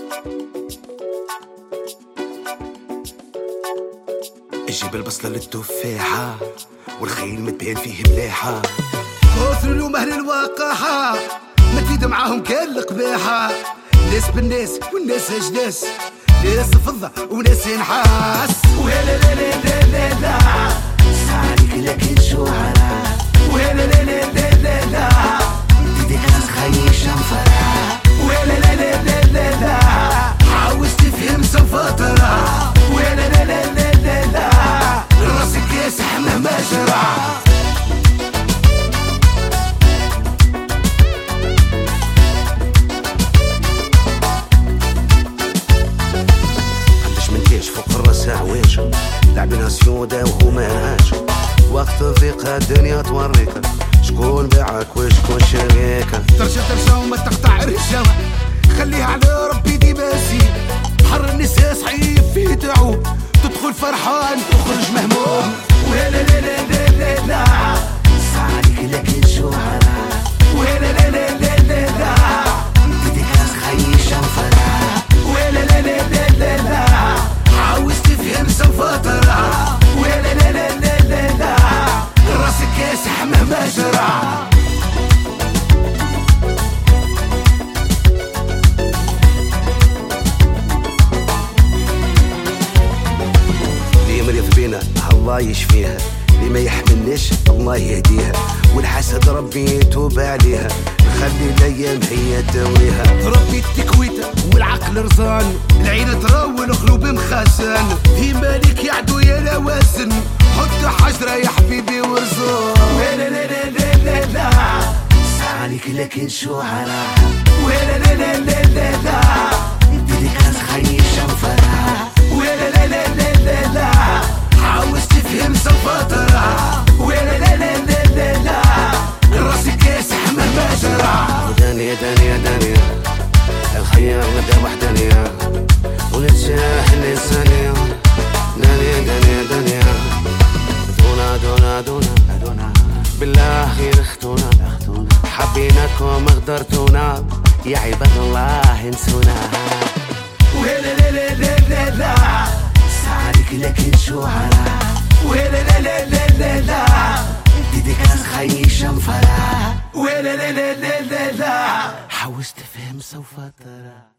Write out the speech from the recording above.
جيب البصلة للتفاحة والخيل متبين فيه مليحة. كثر اليوم أهل الوقاحة ما تزيد معاهم كل القباحة. ناس بالناس والناس أجناس، ناس فضة وناس نحاس. ولا لا لا لا لا لا صارك لكن شعراء. ولا لا لا لا لا لا تديك ناس خيشة مفرح. ولا لا لا لا لا لا عاوز تفهم سنفطرة. ولا لا لا لا لا لا راسك ياسح مهما جرى. فوق الراس عواج لاعبينها سيودة وهو مالهاش. وقت الضيق الدنيا توريك شكون باعك وشكون شريك. ترجع وما تقطع الرجاوة، خليها على ربي ديما زين. بحر النساء صحيح فيه تعوب، تدخل فرحان تخرج مهموم. ولا لا لا لا لا لا صارك لكن شعراء. ولا لا لا لا لا لا تديك ناس خيشة مفرح. ولا لا لا لا لا لا عاوز تفهم سنفطرة. ولا لا لا لا لا لا راسك ياسح مهما جرى. اللي مريض بينا الله يشفيها، اللي ما يحملناش الله يهديها، والحسد ربي يتوب عليها، خلي الايام هي تاويها. ربي التكويته والعقل رزان، العين تراوي القلوب مخازن. في مالك يا عدو يا لوازن، حط حجره يا حبيبي ورزان. ولا لا لا لا لا لا صالك لكن شعراء. ولا لا لا لا لا لا تديك ناس خيشة مفرح. ولا لا لا لا لا لا عاوز تفهم سنفطرة. ولا لا لا لا لا لا راسك ياسح مهما جرى. دنيا دنيا دنيا الخيار نبدا وحدانية، ونتجاه الإنسانية. دنيا دنيا دنيا دونا دونا دونا دونا بالله خير اختونا. حبيناكم غدرتونا يا عباد الله انسونا. ولا لا لا لا لا لا صارك لكن شعراء. ولا لا لا لا لا لا تديك ناس خيشة مفرح. ولا لا لا لا لا لا حاوز تفهم سوف ترى.